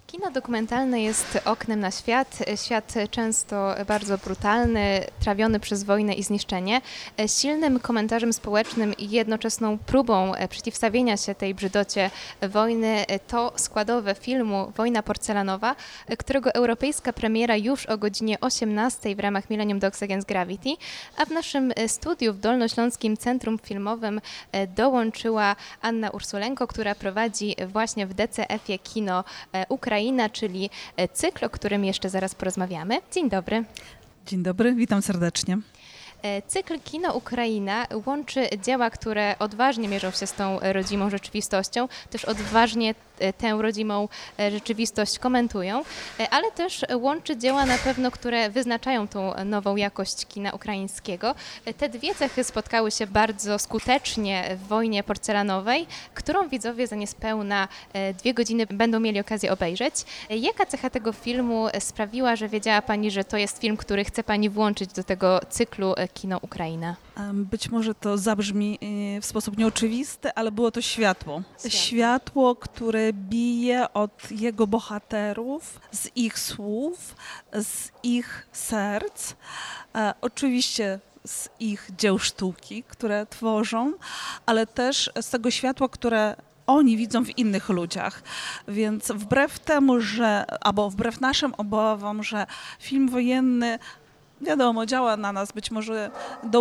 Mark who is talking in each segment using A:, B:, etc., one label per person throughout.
A: Kino dokumentalne jest oknem na świat. Świat często bardzo brutalny, trawiony przez wojnę i zniszczenie. Silnym komentarzem społecznym i jednoczesną próbą przeciwstawienia się tej brzydocie wojny to składowe filmu Wojna porcelanowa, którego europejska premiera już o godzinie 18 w ramach Millennium Dogs Against Gravity, a w naszym studiu w Dolnośląskim Centrum Filmowym dołączyła Anna Ursulenko, która prowadzi właśnie w DCF-ie Kino Ukraina, czyli cykl, o którym jeszcze zaraz porozmawiamy. Dzień dobry.
B: Dzień dobry, witam serdecznie.
A: Cykl Kino Ukraina łączy dzieła, które odważnie mierzą się z tą rodzimą rzeczywistością, też odważnie tę rodzimą rzeczywistość komentują, ale też łączy dzieła na pewno, które wyznaczają tą nową jakość kina ukraińskiego. Te dwie cechy spotkały się bardzo skutecznie w Wojnie porcelanowej, którą widzowie za niespełna 2 godziny będą mieli okazję obejrzeć. Jaka cecha tego filmu sprawiła, że wiedziała Pani, że to jest film, który chce Pani włączyć do tego cyklu Kino Ukraina?
B: Być może to zabrzmi w sposób nieoczywisty, ale było to światło. Światło, które bije od jego bohaterów, z ich słów, z ich serc, oczywiście z ich dzieł sztuki, które tworzą, ale też z tego światła, które oni widzą w innych ludziach. Więc wbrew temu, wbrew naszym obawom, że film wojenny wiadomo, działa na nas być może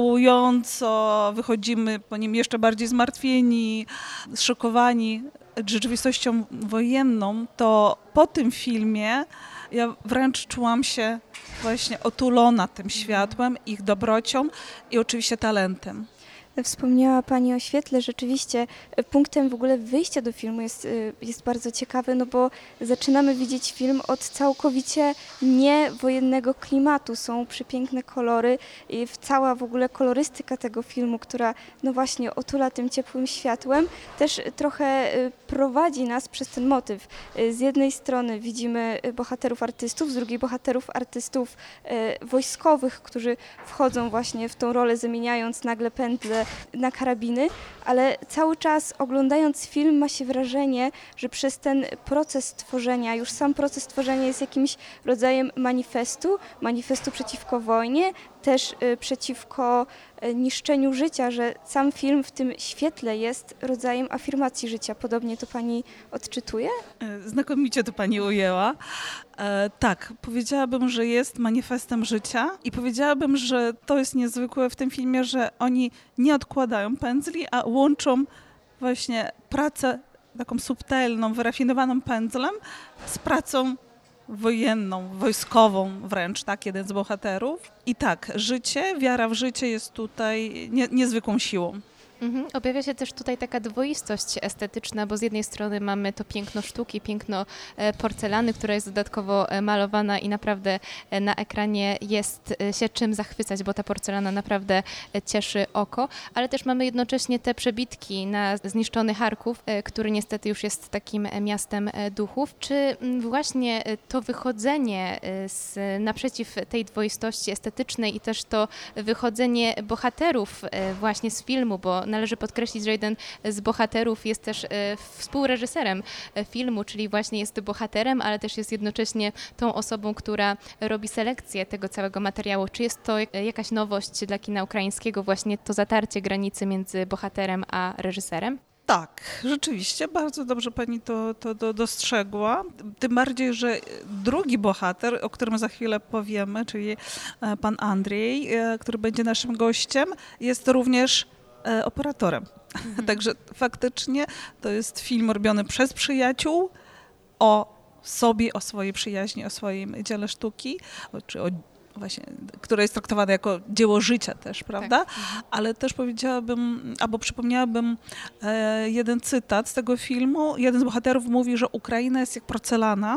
B: dołująco, wychodzimy po nim jeszcze bardziej zmartwieni, zszokowani rzeczywistością wojenną, to po tym filmie ja wręcz czułam się właśnie otulona tym światłem, ich dobrocią i oczywiście talentem.
C: Wspomniała Pani o świetle. Rzeczywiście punktem w ogóle wyjścia do filmu jest bardzo ciekawy, no bo zaczynamy widzieć film od całkowicie niewojennego klimatu. Są przepiękne kolory i cała w ogóle kolorystyka tego filmu, która no właśnie otula tym ciepłym światłem, też trochę prowadzi nas przez ten motyw. Z jednej strony widzimy bohaterów artystów, z drugiej bohaterów artystów wojskowych, którzy wchodzą właśnie w tą rolę, zamieniając nagle pętle na karabiny, ale cały czas oglądając film ma się wrażenie, że przez ten proces tworzenia, już sam proces tworzenia jest jakimś rodzajem manifestu przeciwko wojnie, też przeciwko niszczeniu życia, że sam film w tym świetle jest rodzajem afirmacji życia. Podobnie to Pani odczytuje?
B: Znakomicie to Pani ujęła. Tak, powiedziałabym, że jest manifestem życia i powiedziałabym, że to jest niezwykłe w tym filmie, że oni nie odkładają pędzli, a łączą właśnie pracę taką subtelną, wyrafinowaną pędzlem z pracą wojenną, wojskową wręcz, tak, jeden z bohaterów. I tak, wiara w życie jest tutaj niezwykłą siłą.
A: Objawia się też tutaj taka dwoistość estetyczna, bo z jednej strony mamy to piękno sztuki, piękno porcelany, która jest dodatkowo malowana i naprawdę na ekranie jest się czym zachwycać, bo ta porcelana naprawdę cieszy oko, ale też mamy jednocześnie te przebitki na zniszczony Charków, który niestety już jest takim miastem duchów. Czy właśnie to wychodzenie naprzeciw tej dwoistości estetycznej i też to wychodzenie bohaterów właśnie z filmu, bo należy podkreślić, że jeden z bohaterów jest też współreżyserem filmu, czyli właśnie jest bohaterem, ale też jest jednocześnie tą osobą, która robi selekcję tego całego materiału. Czy jest to jakaś nowość dla kina ukraińskiego, właśnie to zatarcie granicy między bohaterem a reżyserem?
B: Tak, rzeczywiście, bardzo dobrze Pani to dostrzegła. Tym bardziej, że drugi bohater, o którym za chwilę powiemy, czyli pan Andrzej, który będzie naszym gościem, jest również operatorem. Także faktycznie to jest film robiony przez przyjaciół o sobie, o swojej przyjaźni, o swoim dziele sztuki, czy właśnie, które jest traktowane jako dzieło życia też, prawda? Tak. Ale też powiedziałabym, albo przypomniałabym jeden cytat z tego filmu. Jeden z bohaterów mówi, że Ukraina jest jak porcelana.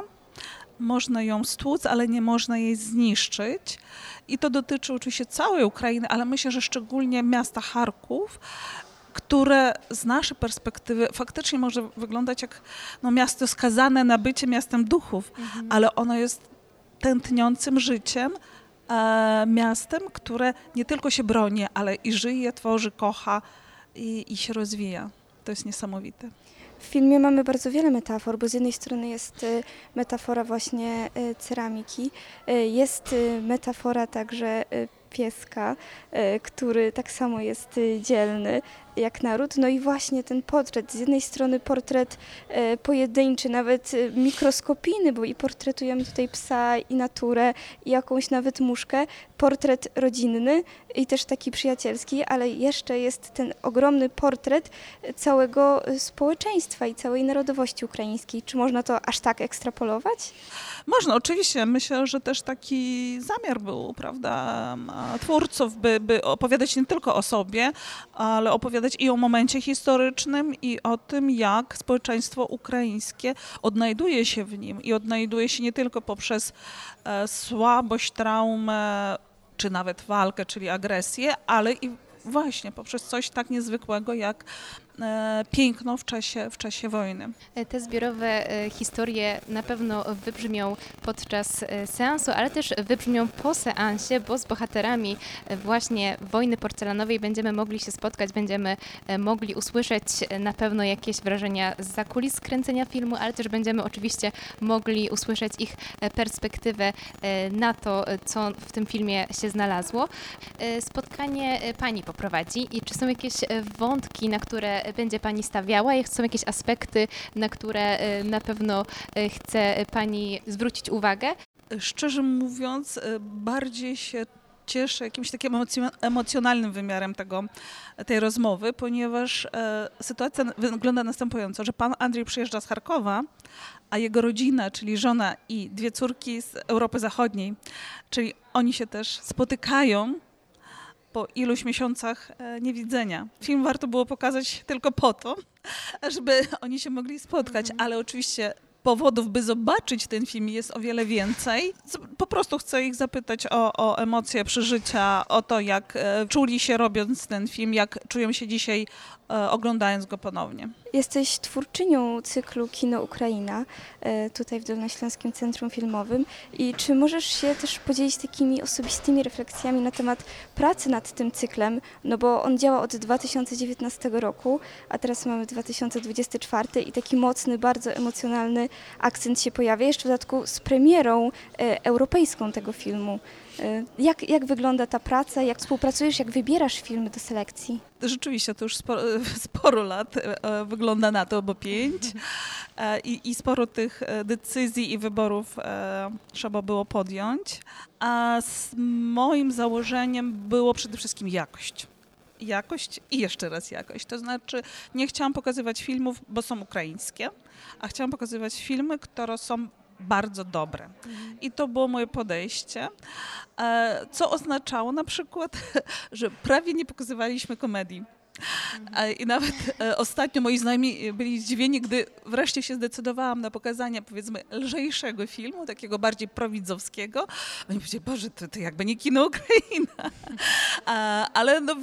B: Można ją stłuc, ale nie można jej zniszczyć. I to dotyczy oczywiście całej Ukrainy, ale myślę, że szczególnie miasta Charków, które z naszej perspektywy faktycznie może wyglądać jak miasto skazane na bycie miastem duchów, ale ono jest tętniącym życiem, miastem, które nie tylko się broni, ale i żyje, tworzy, kocha i się rozwija. To jest niesamowite.
C: W filmie mamy bardzo wiele metafor, bo z jednej strony jest metafora właśnie ceramiki, jest metafora także pieska, który tak samo jest dzielny jak naród. No i właśnie ten portret, z jednej strony portret pojedynczy, nawet mikroskopijny, bo i portretujemy tutaj psa i naturę i jakąś nawet muszkę, portret rodzinny i też taki przyjacielski, ale jeszcze jest ten ogromny portret całego społeczeństwa i całej narodowości ukraińskiej. Czy można to aż tak ekstrapolować?
B: Można, oczywiście. Myślę, że też taki zamiar był, prawda, twórców, by opowiadać nie tylko o sobie, ale opowiadać i o momencie historycznym i o tym, jak społeczeństwo ukraińskie odnajduje się w nim i odnajduje się nie tylko poprzez słabość, traumę, czy nawet walkę, czyli agresję, ale i właśnie poprzez coś tak niezwykłego jak piękno w czasie wojny.
A: Te zbiorowe historie na pewno wybrzmią podczas seansu, ale też wybrzmią po seansie, bo z bohaterami właśnie wojny porcelanowej będziemy mogli się spotkać, będziemy mogli usłyszeć na pewno jakieś wrażenia zza kulis kręcenia filmu, ale też będziemy oczywiście mogli usłyszeć ich perspektywę na to, co w tym filmie się znalazło. Spotkanie pani poprowadzi i czy są jakieś wątki, na które będzie pani stawiała? Są jakieś aspekty, na które na pewno chce pani zwrócić uwagę?
B: Szczerze mówiąc, bardziej się cieszę jakimś takim emocjonalnym wymiarem tej rozmowy, ponieważ sytuacja wygląda następująco, że pan Andrzej przyjeżdża z Charkowa, a jego rodzina, czyli żona i 2 córki z Europy Zachodniej, czyli oni się też spotykają po iluś miesiącach niewidzenia. Film warto było pokazać tylko po to, żeby oni się mogli spotkać, ale oczywiście powodów, by zobaczyć ten film jest o wiele więcej. Po prostu chcę ich zapytać o emocje, przeżycia, o to, jak czuli się robiąc ten film, jak czują się dzisiaj oglądając go ponownie.
C: Jesteś twórczynią cyklu Kino Ukraina tutaj w Dolnośląskim Centrum Filmowym i czy możesz się też podzielić takimi osobistymi refleksjami na temat pracy nad tym cyklem, no bo on działa od 2019 roku, a teraz mamy 2024 i taki mocny, bardzo emocjonalny akcent się pojawia, jeszcze w dodatku z premierą europejską tego filmu. Jak wygląda ta praca, jak współpracujesz, jak wybierasz filmy do selekcji?
B: Rzeczywiście, to już sporo lat wygląda na to, bo 5 i sporo tych decyzji i wyborów trzeba było podjąć. A z moim założeniem było przede wszystkim jakość. Jakość i jeszcze raz jakość. To znaczy nie chciałam pokazywać filmów, bo są ukraińskie, a chciałam pokazywać filmy, które są bardzo dobre. I to było moje podejście, co oznaczało na przykład, że prawie nie pokazywaliśmy komedii. I nawet ostatnio moi znajomi byli zdziwieni, gdy wreszcie się zdecydowałam na pokazanie, powiedzmy, lżejszego filmu, takiego bardziej prowidzowskiego. Oni powiedzieli, Boże, to jakby nie kino Ukraina. Ale no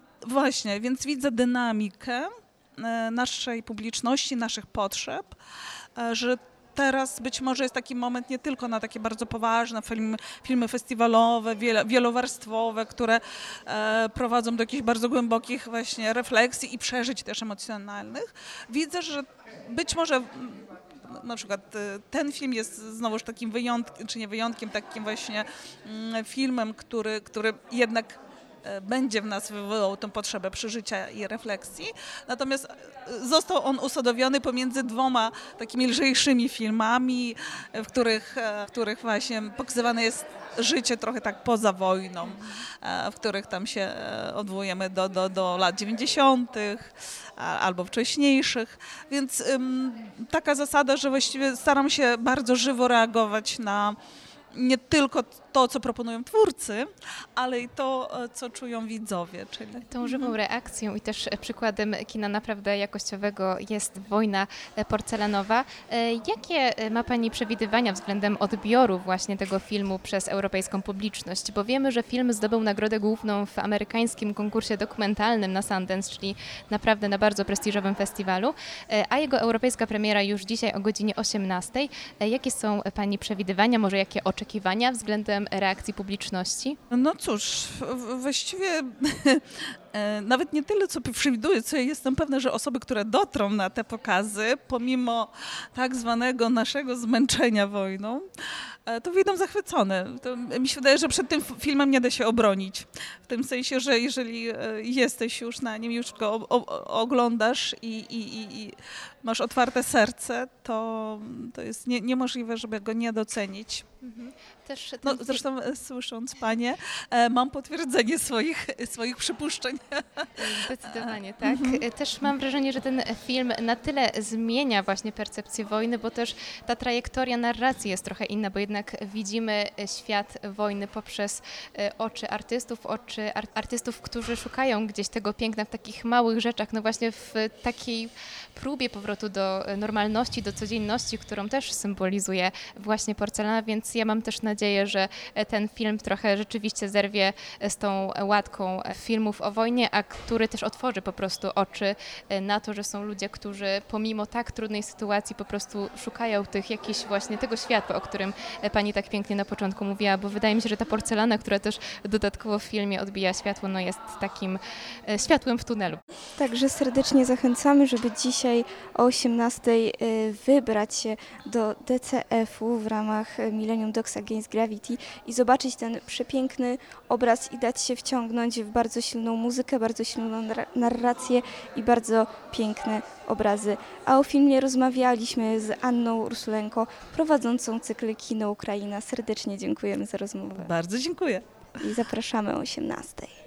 B: więc widzę dynamikę naszej publiczności, naszych potrzeb, że teraz być może jest taki moment nie tylko na takie bardzo poważne filmy festiwalowe, wielowarstwowe, które prowadzą do jakichś bardzo głębokich właśnie refleksji i przeżyć też emocjonalnych. Widzę, że być może na przykład ten film jest znowuż takim wyjątkiem, czy nie wyjątkiem, takim właśnie filmem, który jednak będzie w nas wywołał tę potrzebę przeżycia i refleksji. Natomiast został on usadowiony pomiędzy 2 takimi lżejszymi filmami, w których właśnie pokazywane jest życie trochę tak poza wojną, w których tam się odwołujemy do lat 90. albo wcześniejszych. Więc taka zasada, że właściwie staram się bardzo żywo reagować na nie tylko to, co proponują twórcy, ale i to, co czują widzowie. Czyli
A: tą żywą reakcją i też przykładem kina naprawdę jakościowego jest Wojna porcelanowa. Jakie ma pani przewidywania względem odbioru właśnie tego filmu przez europejską publiczność? Bo wiemy, że film zdobył nagrodę główną w amerykańskim konkursie dokumentalnym na Sundance, czyli naprawdę na bardzo prestiżowym festiwalu, a jego europejska premiera już dzisiaj o godzinie 18. Jakie są pani przewidywania, może jakie oczekiwania oczekiwania względem reakcji publiczności?
B: No cóż, właściwie nawet nie tyle, co przewiduję, co ja jestem pewna, że osoby, które dotrą na te pokazy, pomimo tak zwanego naszego zmęczenia wojną, to wyjdą zachwycone. To mi się wydaje, że przed tym filmem nie da się obronić. W tym sensie, że jeżeli jesteś już na nim, już go oglądasz i masz otwarte serce, to jest niemożliwe, żeby go nie docenić.
A: Też
B: No, zresztą słysząc Panie, mam potwierdzenie swoich przypuszczeń.
A: Zdecydowanie, tak. Też mam wrażenie, że ten film na tyle zmienia właśnie percepcję wojny, bo też ta trajektoria narracji jest trochę inna, bo jednak widzimy świat wojny poprzez oczy artystów, którzy szukają gdzieś tego piękna w takich małych rzeczach, no właśnie w takiej próbie powrotu do normalności, do codzienności, którą też symbolizuje właśnie porcelana, więc ja mam też nadzieję, że ten film trochę rzeczywiście zerwie z tą łatką filmów o wojnie, a który też otworzy po prostu oczy na to, że są ludzie, którzy pomimo tak trudnej sytuacji po prostu szukają tego światła, o którym Pani tak pięknie na początku mówiła, bo wydaje mi się, że ta porcelana, która też dodatkowo w filmie odbija światło, no jest takim światłem w tunelu.
C: Także serdecznie zachęcamy, żeby dzisiaj o 18:00 wybrać się do DCF-u w ramach Millennium Dogs Against Gravity i zobaczyć ten przepiękny obraz i dać się wciągnąć w bardzo silną muzykę, bardzo silną narrację i bardzo piękne obrazy. A o filmie rozmawialiśmy z Anną Ursulenko, prowadzącą cykl Kino Ukraina. Serdecznie dziękujemy za rozmowę.
B: Bardzo dziękuję.
C: I zapraszamy o 18:00.